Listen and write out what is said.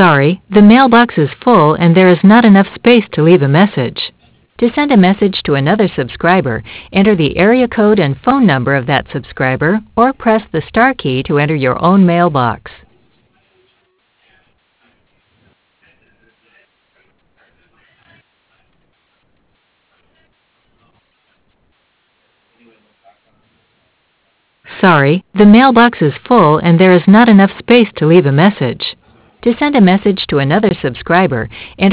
Sorry, the mailbox is full and there is not enough space to leave a message. To send a message to another subscriber, enter the area code and phone number of that subscriber, or press the star key to enter your own mailbox. Sorry, the mailbox is full and there is not enough space to leave a message. To send a message to another subscriber, enter